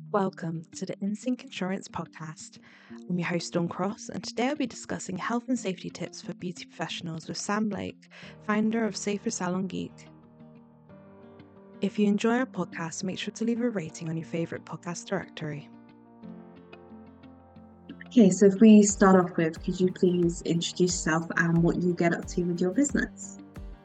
Welcome to the InSync Insurance Podcast. I'm your host, Dawn Cross, and today I'll be discussing health and safety tips for beauty professionals with Sam Blake, founder of Safer Salon Geek. If you enjoy our podcast, make sure to leave a rating on your favourite podcast directory. Okay, so if we start off with, could you please introduce yourself and what you get up to with your business?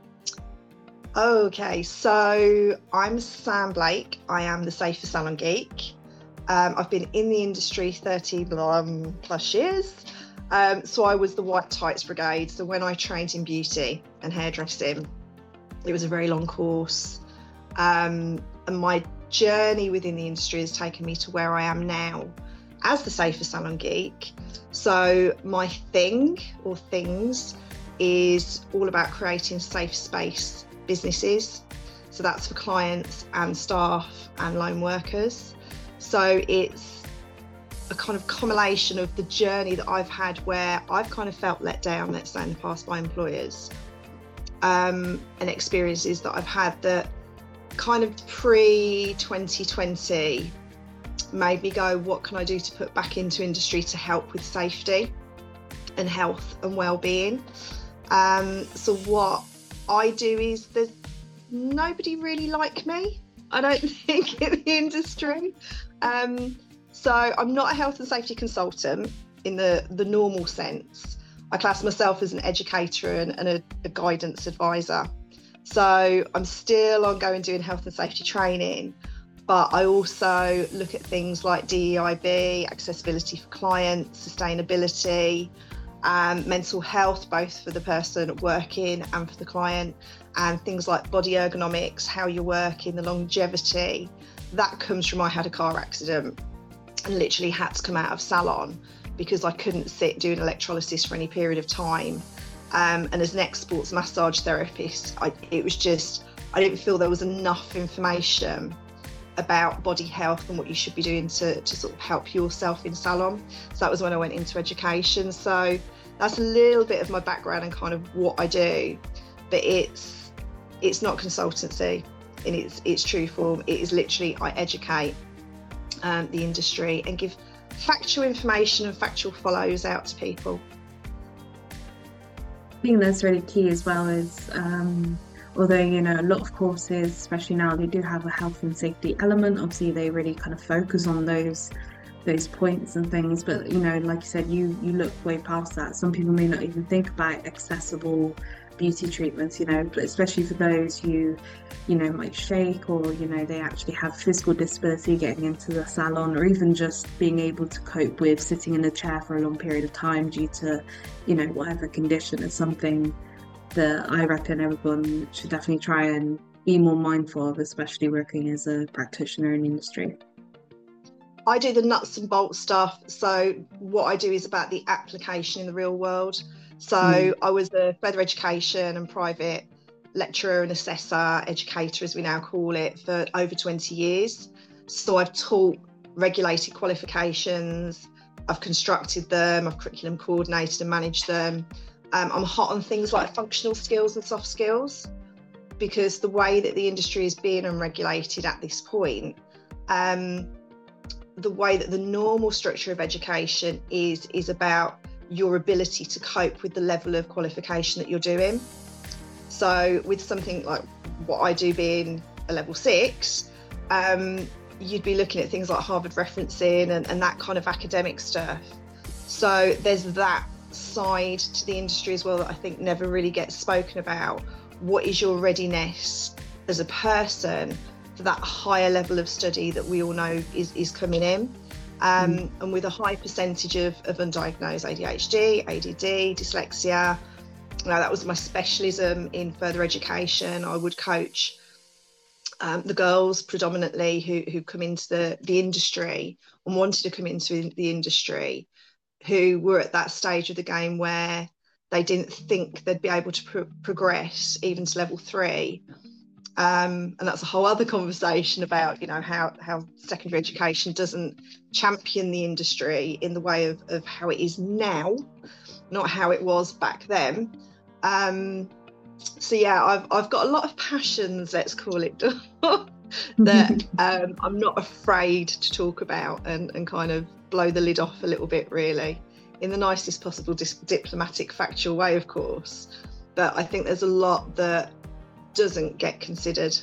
Okay, so I'm Sam Blake. I am the Safer Salon Geek. I've been in the industry 30 plus years. So I was the White Tights Brigade. So when I trained in beauty and hairdressing, it was a very long course. And my journey within the industry has taken me to where I am now as the Safer Salon Geek. So my thing or things is all about creating safe space businesses. So that's for clients and staff and lone workers. So it's a kind of culmination of the journey that I've had where I've kind of felt let down, let's say, in the past by employers, and experiences that I've had that kind of pre-2020 made me go, what can I do to put back into industry to help with safety and health and well-being? So what I do is there's nobody really like me, I don't think, in the industry. So I'm not a health and safety consultant in the normal sense. I class myself as an educator and a guidance advisor. So I'm still ongoing doing health and safety training, but I also look at things like DEIB, accessibility for clients, sustainability, mental health, both for the person working and for the client, and things like body ergonomics, how you're working, the longevity. That comes from I had a car accident and literally had to come out of salon because I couldn't sit doing electrolysis for any period of time. And as an ex-sports massage therapist, I didn't feel there was enough information about body health and what you should be doing to sort of help yourself in salon. So that was when I went into education. So that's a little bit of my background and kind of what I do, but it's not consultancy in its true form. It is literally I educate the industry and give factual information and factual follows out to people. I think that's really key as well as although, a lot of courses, especially now, they do have a health and safety element. Obviously, they really kind of focus on those points and things. But, like you said, you look way past that. Some people may not even think about accessible beauty treatments, but especially for those who, might shake or, they actually have physical disability getting into the salon, or even just being able to cope with sitting in a chair for a long period of time due to, whatever condition is something that I reckon everyone should definitely try and be more mindful of, especially working as a practitioner in the industry. I do the nuts and bolts stuff. So what I do is about the application in the real world. So I was a further education and private lecturer and assessor, educator as we now call it, for over 20 years. So I've taught regulated qualifications, I've constructed them, I've curriculum coordinated and managed them. I'm hot on things like functional skills and soft skills, because the way that the industry is being unregulated at this point, the way that the normal structure of education is about your ability to cope with the level of qualification that you're doing. So with something like what I do being a level 6, you'd be looking at things like Harvard referencing and that kind of academic stuff. So there's that side to the industry as well that I think never really gets spoken about. What is your readiness as a person for that higher level of study that we all know is coming in? And with a high percentage of undiagnosed ADHD, ADD, dyslexia, that was my specialism in further education. I would coach the girls predominantly who come into the industry and wanted to come into the industry, who were at that stage of the game where they didn't think they'd be able to progress even to level 3. And that's a whole other conversation about, how secondary education doesn't champion the industry in the way of how it is now, not how it was back then. So yeah, I've got a lot of passions, let's call it. that I'm not afraid to talk about and kind of blow the lid off a little bit, really, in the nicest possible diplomatic, factual way, of course. But I think there's a lot that doesn't get considered.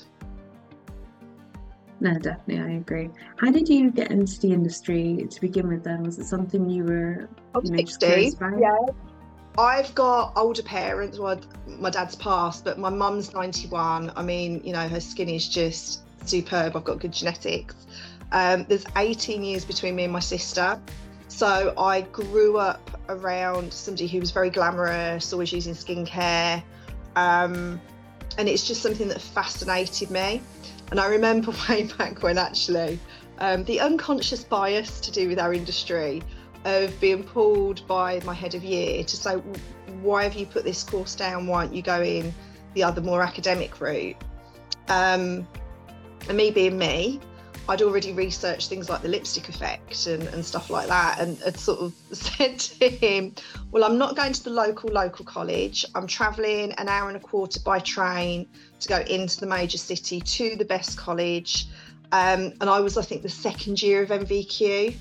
No, definitely, I agree. How did you get into the industry to begin with then? Was it something you were just curious about? Yeah. I've got older parents. Well, my dad's passed, but my mum's 91. I mean, her skin is just superb. I've got good genetics. There's 18 years between me and my sister. So I grew up around somebody who was very glamorous, always using skincare. And it's just something that fascinated me. And I remember way back when actually the unconscious bias to do with our industry of being pulled by my head of year to say, why have you put this course down? Why aren't you going the other more academic route? And me being me, I'd already researched things like the lipstick effect and stuff like that, and had sort of said to him, well, I'm not going to the local college. I'm travelling an hour and a quarter by train to go into the major city to the best college. And I was, I think, the second year of MVQ.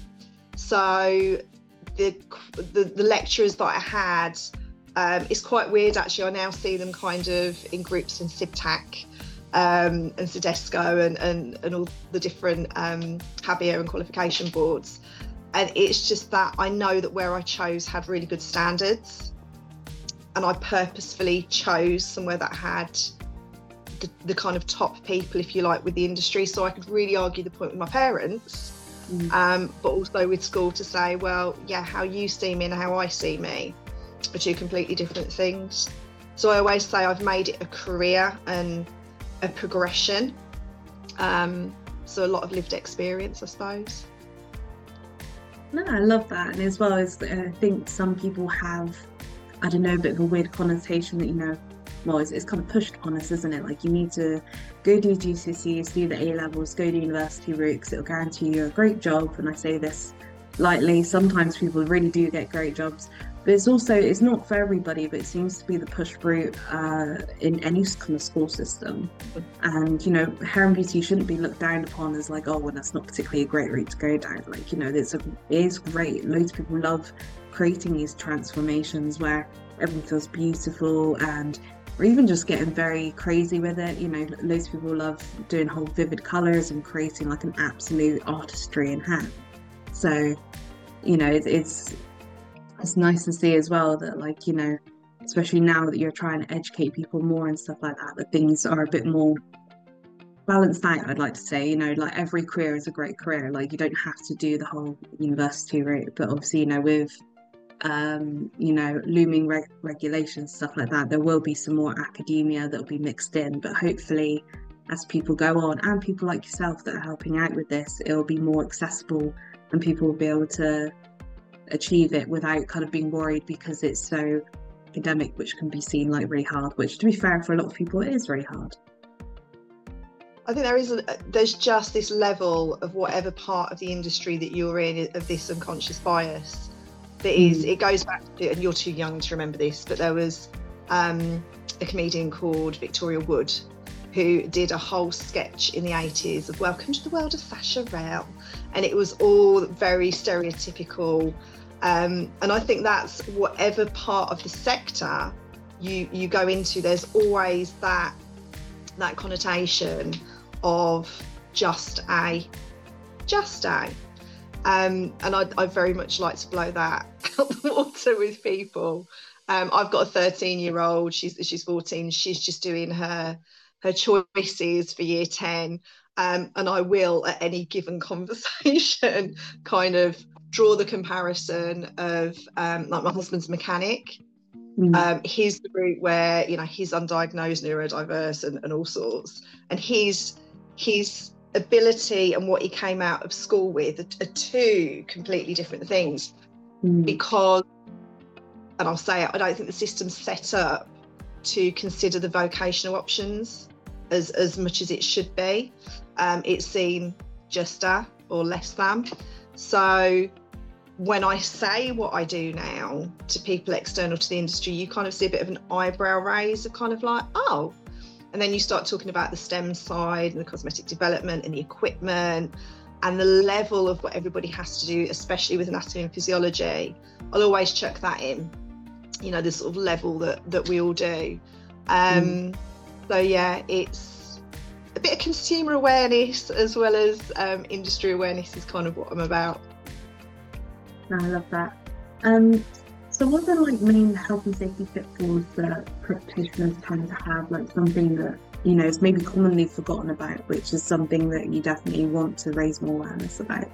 So the lecturers that I had, it's quite weird actually. I now see them kind of in groups in CIBTAC and Cedesco and all the different Habia and qualification boards. And it's just that I know that where I chose had really good standards, and I purposefully chose somewhere that had the kind of top people, if you like, with the industry, so I could really argue the point with my parents. But also with school to say, well, yeah, how you see me and how I see me are two completely different things. So I always say I've made it a career and a progression. So a lot of lived experience, I suppose. No, I love that. And as well as I think some people have, I don't know, a bit of a weird connotation that, well, it's kind of pushed upon us, isn't it? Like, you need to go do GCSEs, do the A-levels, go to university route, because it'll guarantee you a great job. And I say this lightly, sometimes people really do get great jobs, but it's not for everybody, but it seems to be the push route in any kind of school system. And, hair and beauty shouldn't be looked down upon as like, oh, well, that's not particularly a great route to go down. Like, it is great. Loads of people love creating these transformations where everything feels beautiful, and or even just getting very crazy with it. Loads of people love doing whole vivid colours and creating like an absolute artistry in hair. So, it's nice to see as well that, like, especially now that you're trying to educate people more and stuff like that things are a bit more balanced out, I'd like to say. Like, every career is a great career. Like, you don't have to do the whole university route, but obviously, with looming regulations, stuff like that, there will be some more academia that will be mixed in. But hopefully, as people go on, and people like yourself that are helping out with this, it'll be more accessible and people will be able to achieve it without kind of being worried because it's so academic, which can be seen like really hard, which, to be fair, for a lot of people it is very hard. I think there's just this level of whatever part of the industry that you're in, of this unconscious bias that is, it goes back to, and you're too young to remember this, but there was a comedian called Victoria Wood who did a whole sketch in the 80s of Welcome to the World of Sacha Rel, and it was all very stereotypical, and I think that's whatever part of the sector you go into, there's always that connotation of just a. And I very much like to blow that out the water with people. I've got a 13-year-old, she's 14, she's just doing her choices for year 10, and I will at any given conversation kind of draw the comparison of like my husband's a mechanic. He's the route where he's undiagnosed neurodiverse and all sorts, and his ability and what he came out of school with are two completely different things. Because, and I'll say it, I don't think the system's set up to consider the vocational options as much as it should be. It's seen just or less than. So when I say what I do now to people external to the industry, you kind of see a bit of an eyebrow raise of kind of like, oh. And And then you start talking about the STEM side and the cosmetic development and the equipment and the level of what everybody has to do, especially with anatomy and physiology. I'll always chuck that in, you know, the sort of level that we all do. So yeah, it's a bit of consumer awareness as well as industry awareness is kind of what I'm about. I love that. So what are the main health and safety pitfalls that practitioners tend to have, like something that, you know, is maybe commonly forgotten about, which is something that you definitely want to raise more awareness about?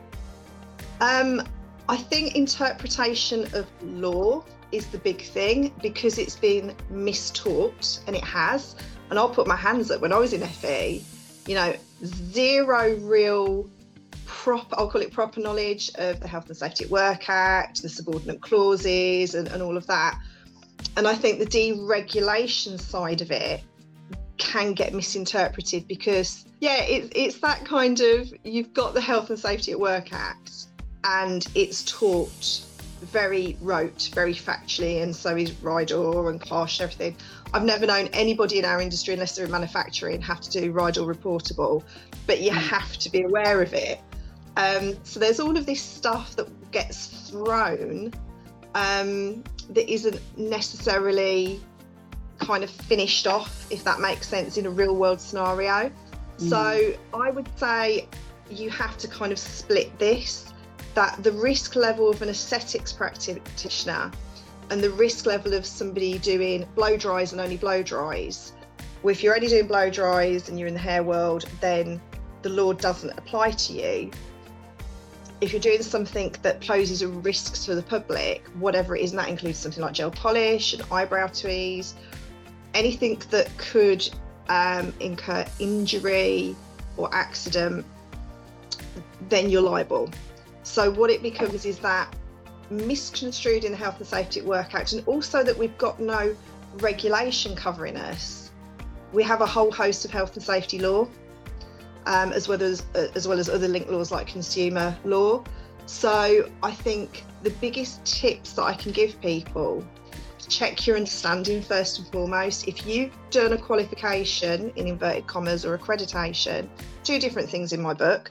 I think interpretation of law is the big thing, because it's been mistaught, and it has. And I'll put my hands up, when I was in FE, you know, zero real I'll call it proper knowledge of the Health and Safety at Work Act, the subordinate clauses and all of that. And I think the deregulation side of it can get misinterpreted, because it's that kind of, you've got the Health and Safety at Work Act and it's taught very rote, very factually, and so is RIDOR and CLOSH and everything. I've never known anybody in our industry, unless they're in manufacturing, have to do RIDOR reportable, but you have to be aware of it. So there's all of this stuff that gets thrown that isn't necessarily kind of finished off, if that makes sense, in a real world scenario. So I would say you have to kind of split this, that the risk level of an aesthetics practitioner and the risk level of somebody doing blow dries and only blow dries. Well, if you're only doing blow dries and you're in the hair world, then the law doesn't apply to you. If you're doing something that poses a risk to the public, whatever it is, and that includes something like gel polish and eyebrow tweeze, anything that could incur injury or accident, then you're liable. So what it becomes is that misconstrued in the Health and Safety at Work Act, and also that we've got no regulation covering us. We have a whole host of health and safety law, as well as other linked laws like consumer law. So I think the biggest tips that I can give people, check your understanding first and foremost. If you've done a qualification, in inverted commas, or accreditation, two different things in my book,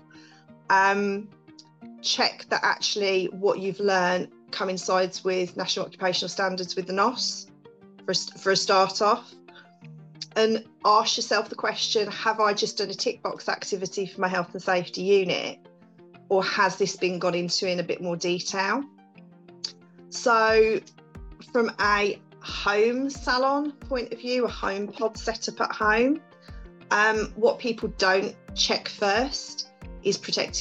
check that actually what you've learned coincides with National Occupational Standards with the NOS for a start off. And ask yourself the question, have I just done a tick box activity for my health and safety unit, or has this been gone into in a bit more detail? So from a home salon point of view, a home pod setup at home, what people don't check first is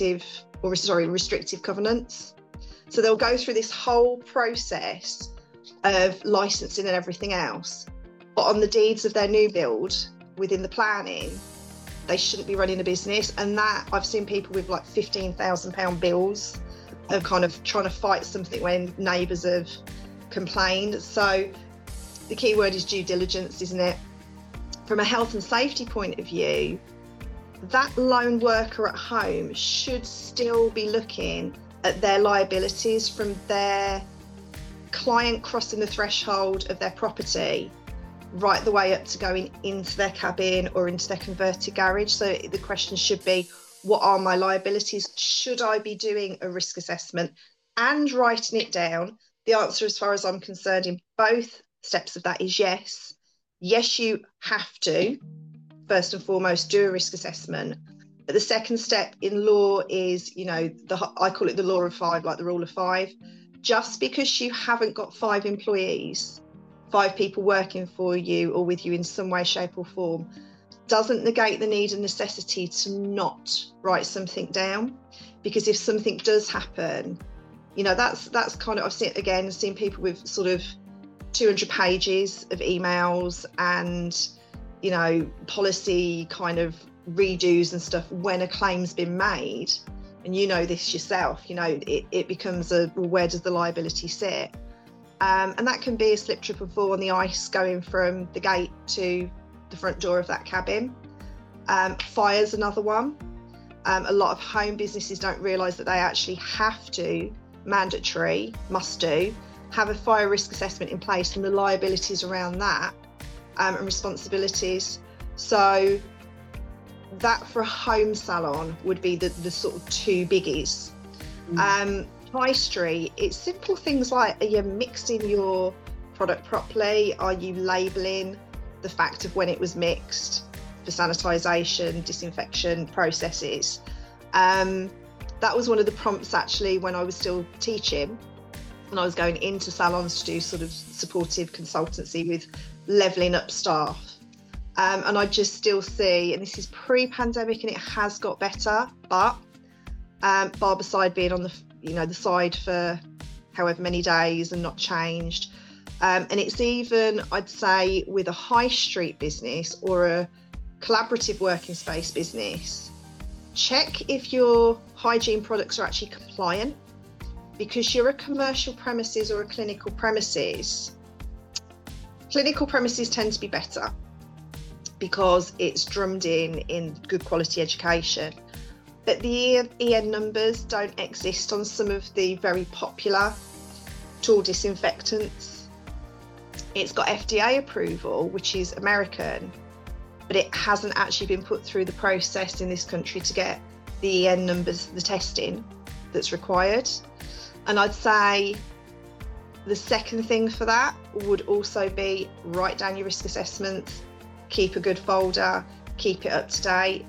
restrictive covenants. So they'll go through this whole process of licensing and everything else, but on the deeds of their new build, within the planning, they shouldn't be running a business. And that, I've seen people with like £15,000 bills of kind of trying to fight something when neighbours have complained. So the key word is due diligence, isn't it? From a health and safety point of view, that lone worker at home should still be looking at their liabilities from their client crossing the threshold of their property right the way up to going into their cabin or into their converted garage. So the question should be, what are my liabilities? Should I be doing a risk assessment and writing it down? The answer, as far as I'm concerned, in both steps of that is yes. Yes, you have to, first and foremost, do a risk assessment. But the second step in law is, you know, I call it the law of five, like the rule of five. Just because you haven't got 5 employees, 5 people working for you or with you in some way, shape or form, doesn't negate the need and necessity to not write something down. Because if something does happen, you know, that's kind of, I've seen people with sort of 200 pages of emails and, you know, policy kind of redos and stuff when a claim's been made. And you know this yourself, you know, it becomes where does the liability sit? And that can be a slip, trip and fall on the ice going from the gate to the front door of that cabin. Fire's another one. A lot of home businesses don't realise that they actually have to, must do, have a fire risk assessment in place and the liabilities around that and responsibilities. So that for a home salon would be the sort of two biggies. High street, it's simple things like, are you mixing your product properly? Are you labelling the fact of when it was mixed for sanitisation, disinfection processes? That was one of the prompts actually when I was still teaching, and I was going into salons to do sort of supportive consultancy with levelling up staff. And I just still see, and this is pre-pandemic and it has got better, but Barbicide being on the side for however many days and not changed. And it's even, I'd say, with a high street business or a collaborative working space business, check if your hygiene products are actually compliant, because you're a commercial premises or a clinical premises. Clinical premises tend to be better because it's drummed in good quality education. But the EN numbers don't exist on some of the very popular tool disinfectants. It's got FDA approval, which is American, but it hasn't actually been put through the process in this country to get the EN numbers, the testing that's required. And I'd say the second thing for that would also be write down your risk assessments, keep a good folder, keep it up to date.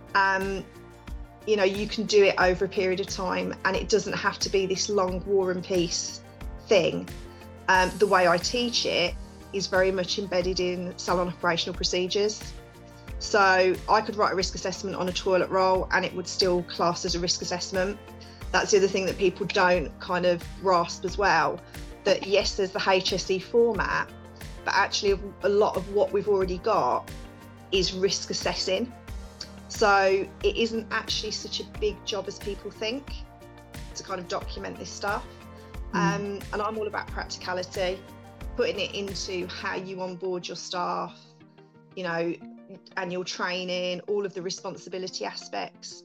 You can do it over a period of time, and it doesn't have to be this long war and peace thing. The way I teach it is very much embedded in salon operational procedures. So I could write a risk assessment on a toilet roll and it would still class as a risk assessment. That's the other thing that people don't kind of grasp as well, that yes, there's the HSE format, but actually a lot of what we've already got is risk assessing. So it isn't actually such a big job as people think to kind of document this stuff. And I'm all about practicality, putting it into how you onboard your staff, annual training, all of the responsibility aspects.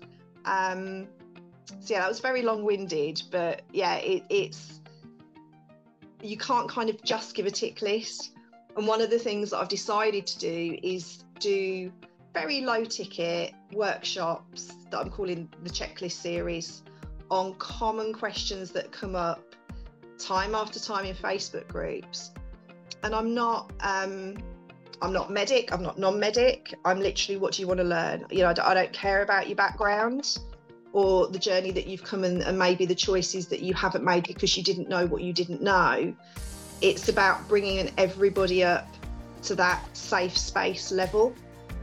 So that was very long-winded, but yeah, it's you can't kind of just give a tick list. And one of the things that I've decided to do is do very low ticket workshops that I'm calling the checklist series on common questions that come up time after time in Facebook groups. And I'm not medic, I'm not non-medic, I'm literally, what do you want to learn? I don't care about your background or the journey that you've come and maybe the choices that you haven't made because you didn't know what you didn't know. It's about bringing everybody up to that safe space level.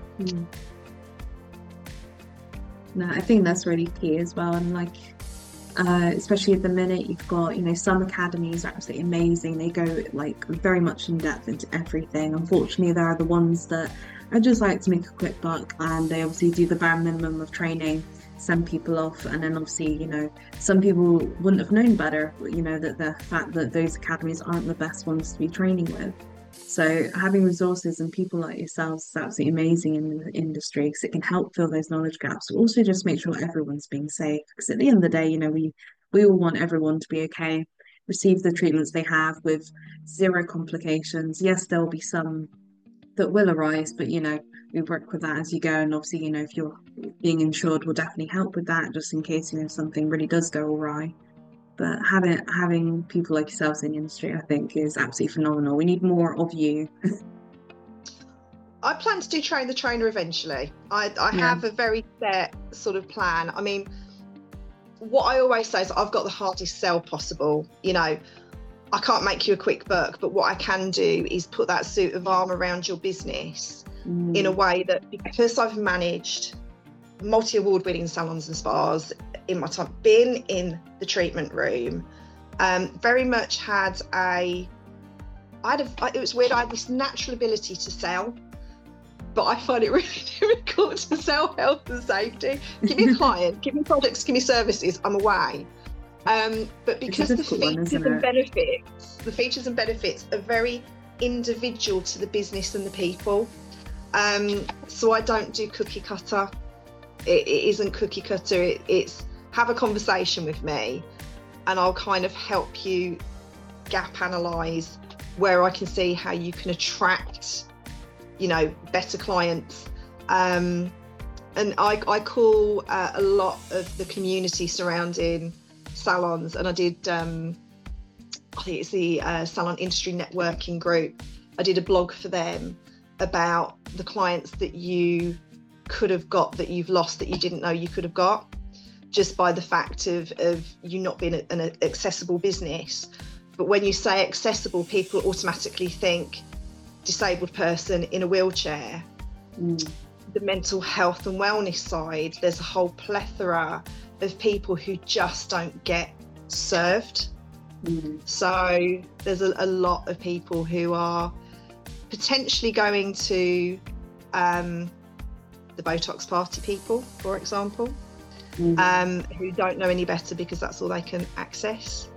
No, I think that's really key as well. And especially at the minute, you've got, some academies are absolutely amazing. They go very much in depth into everything. Unfortunately, there are the ones that are just like to make a quick buck, and they obviously do the bare minimum of training, send people off, and then obviously, some people wouldn't have known better, that the fact that those academies aren't the best ones to be training with. So having resources and people like yourselves is absolutely amazing in the industry, because it can help fill those knowledge gaps, but also just make sure everyone's being safe. Because at the end of the day, we all want everyone to be okay, receive the treatments they have with zero complications. Yes, there will be some that will arise, but we work with that as you go. And obviously, if you're being insured, we'll definitely help with that, just in case something really does go awry. But having people like yourselves in the industry, I think, is absolutely phenomenal. We need more of you. I plan to do Train the Trainer eventually. I have a very set sort of plan. I mean, what I always say is I've got the hardest sell possible. I can't make you a quick buck, but what I can do is put that suit of armour around your business in a way that, because I've managed multi-award winning salons and spas in my time, been in the treatment room, very much it was weird, I had this natural ability to sell, but I find it really difficult to sell health and safety. Give me a client, give me products, give me services, I'm away. But because the features and benefits are very individual to the business and the people, so I don't do cookie cutter. It isn't cookie cutter. It's have a conversation with me, and I'll kind of help you gap analyze where I can see how you can attract, better clients And I call a lot of the community surrounding salons, and I did, I think it's the Salon Industry Networking Group. I did a blog for them about the clients that you could have got that you've lost that you didn't know you could have got, just by the fact of you not being an accessible business. But when you say accessible, people automatically think disabled person in a wheelchair. The mental health and wellness side, there's a whole plethora of people who just don't get served. So there's a lot of people who are potentially going to the Botox party people, for example, who don't know any better because that's all they can access.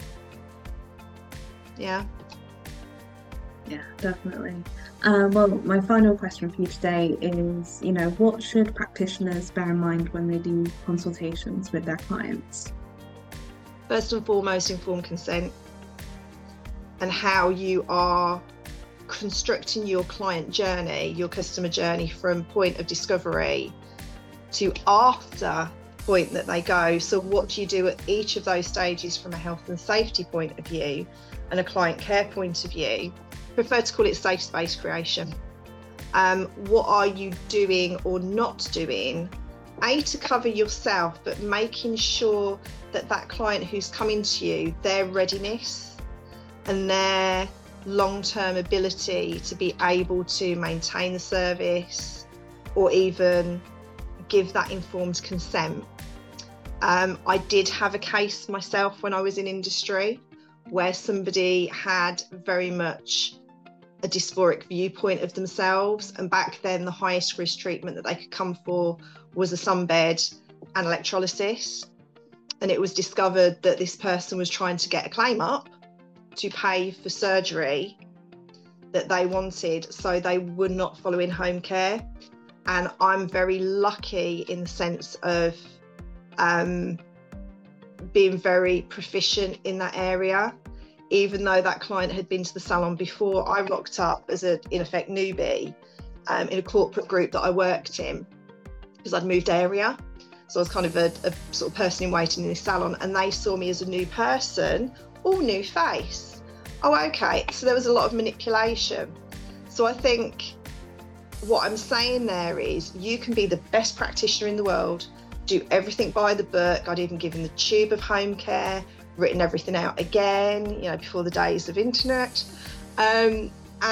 Yeah, definitely. Well, my final question for you today is, what should practitioners bear in mind when they do consultations with their clients? First and foremost, informed consent, and how you are constructing your client journey, your customer journey, from point of discovery to after point that they go. So what do you do at each of those stages from a health and safety point of view and a client care point of view? I prefer to call it safe space creation. What are you doing or not doing, to cover yourself, but making sure that that client who's coming to you, their readiness and their long-term ability to be able to maintain the service or even give that informed consent. I did have a case myself when I was in industry where somebody had very much a dysphoric viewpoint of themselves, and back then the highest risk treatment that they could come for was a sunbed and electrolysis, and it was discovered that this person was trying to get a claim up to pay for surgery that they wanted, so they were not following home care. And I'm very lucky in the sense of being very proficient in that area. Even though that client had been to the salon before, I rocked up as a, in effect, newbie in a corporate group that I worked in, because I'd moved area. So I was kind of a sort of person in waiting in this salon, and they saw me as a new person, all new face. Oh, okay. So there was a lot of manipulation. So I think what I'm saying there is you can be the best practitioner in the world, do everything by the book. I'd even given the tube of home care, written everything out again, before the days of internet. And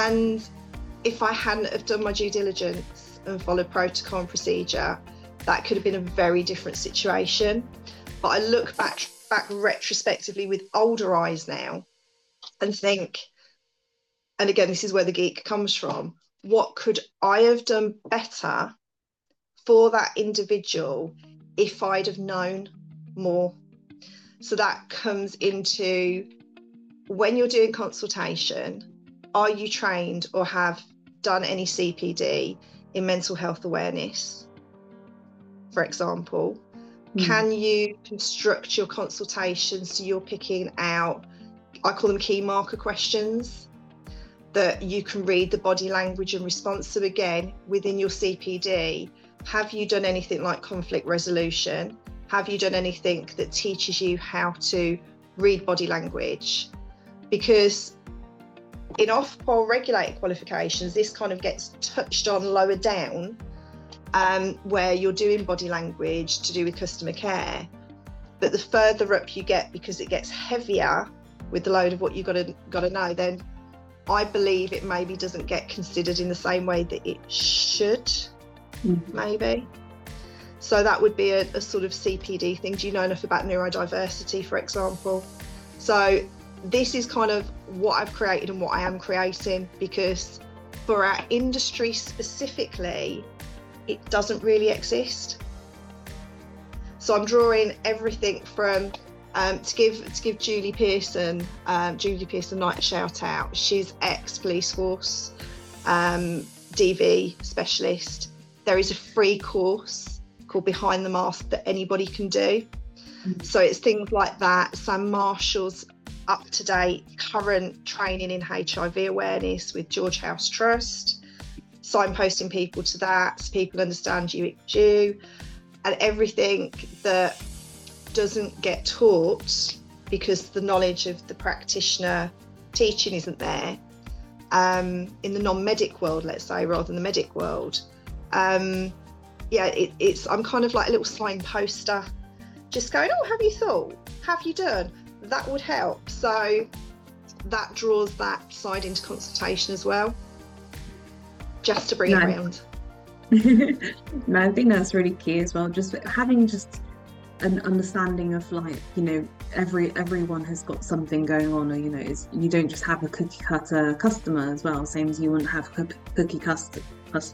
if I hadn't have done my due diligence and followed protocol and procedure, that could have been a very different situation. But I look back retrospectively with older eyes now and think, and again, this is where the geek comes from, what could I have done better for that individual if I'd have known more? So that comes into, when you're doing consultation, are you trained or have done any CPD in mental health awareness, for example? Can you construct your consultations so you're picking out, I call them key marker questions, that you can read the body language and response? So again, within your CPD, have you done anything like conflict resolution? Have you done anything that teaches you how to read body language? Because in Ofqual regulated qualifications, this kind of gets touched on lower down, where you're doing body language to do with customer care. But the further up you get, because it gets heavier with the load of what you've got to know, then I believe it maybe doesn't get considered in the same way that it should, maybe. So that would be a sort of CPD thing. Do you know enough about neurodiversity, for example? So this is kind of what I've created and what I am creating, because for our industry specifically, it doesn't really exist. So I'm drawing everything from, to give Julie Pearson Knight a shout out. She's ex-police force, DV specialist. There is a free course called Behind the Mask that anybody can do. So it's things like that. Sam Marshall's up-to-date current training in HIV awareness with George House Trust. signposting people to that so people understand you, and everything that doesn't get taught because the knowledge of the practitioner teaching isn't there, in the non-medic world, let's say, rather than the medic world. It's I'm kind of like a little signposter, just going, oh, have you thought? Have you done? That would help. So that draws that side into consultation as well, just to bring it around. No, I think that's really key as well. Just having just an understanding of, like, you know, everyone has got something going on, or, you know, you don't just have a cookie cutter customer as well, same as you wouldn't have cookie custom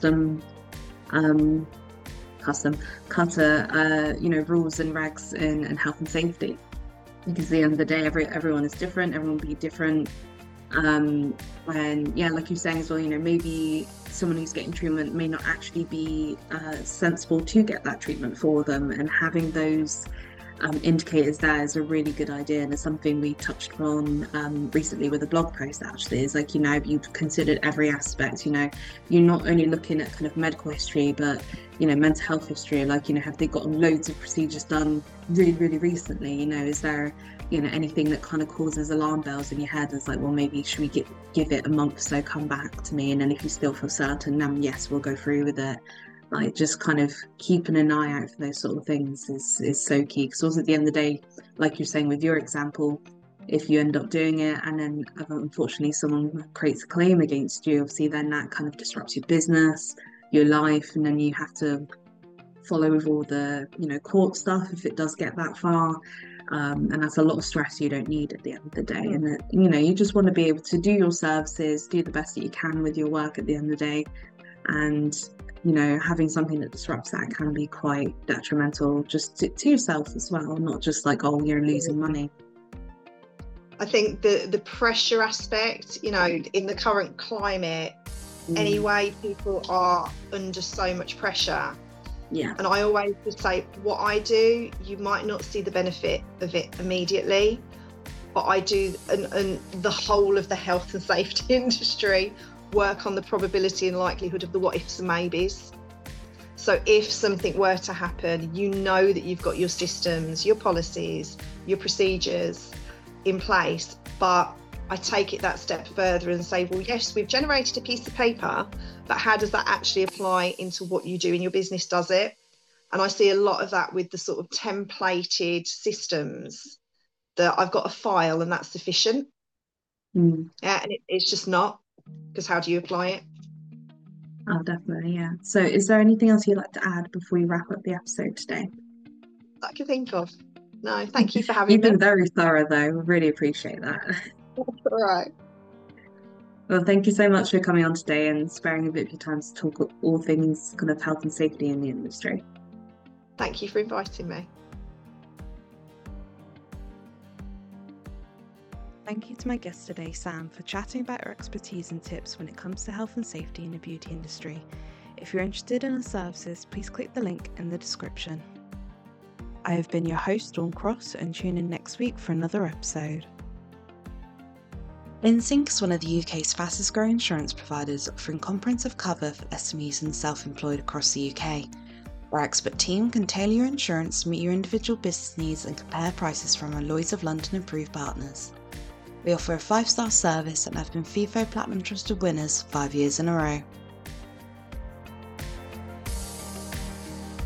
cutter you know, rules and regs and health and safety, because at the end of the day everyone is different, everyone will be different. And yeah, like you're saying as well, you know, maybe someone who's getting treatment may not actually be sensible to get that treatment for them, and having those indicators there is a really good idea, and it's something we touched on recently with a blog post. Actually, is like, you know, you've considered every aspect. You know, you're not only looking at kind of medical history, but, you know, mental health history. Like, you know, have they gotten loads of procedures done really recently? You know, is there, you know, anything that kind of causes alarm bells in your head? It's like, well, maybe should we give it a month or so, come back to me, and then if you still feel certain, then yes, we'll go through with it. Like, just kind of keeping an eye out for those sort of things is so key. Because also at the end of the day, like you're saying with your example, if you end up doing it and then unfortunately someone creates a claim against you, obviously then that kind of disrupts your business, your life, and then you have to follow with all the, you know, court stuff if it does get that far. And that's a lot of stress you don't need at the end of the day. And that, you know, you just want to be able to do your services, do the best that you can with your work at the end of the day. And, you know, having something that disrupts that can be quite detrimental just to yourself as well, not just like, oh, you're losing money. I think the pressure aspect, you know, in the current climate, anyway, people are under so much pressure. Yeah. And I always just say, what I do, you might not see the benefit of it immediately, but I do, and the whole of the health and safety industry work on the probability and likelihood of the what ifs and maybes. So if something were to happen, you know that you've got your systems, your policies, your procedures in place. But I take it that step further and say, well, yes, we've generated a piece of paper, but how does that actually apply into what you do in your business? Does it? And I see a lot of that with the sort of templated systems that I've got a file and that's sufficient. Yeah, and it's just not, because how do you apply it? Oh, definitely, yeah. So is there anything else you'd like to add before we wrap up the episode today? That I can think of. No, thank you for having me. You've been very thorough though, really appreciate that. That's all right. Well, thank you so much for coming on today and sparing a bit of your time to talk all things kind of health and safety in the industry. Thank you for inviting me. Thank you to my guest today, Sam, for chatting about her expertise and tips when it comes to health and safety in the beauty industry. If you're interested in our services, please click the link in the description. I have been your host, Dawn Cross, and tune in next week for another episode. InSync is one of the UK's fastest growing insurance providers, offering comprehensive cover for SMEs and self-employed across the UK. Our expert team can tailor your insurance to meet your individual business needs and compare prices from our Lloyd's of London approved partners. We offer a 5-star service and have been FIFO Platinum Trusted winners 5 years in a row.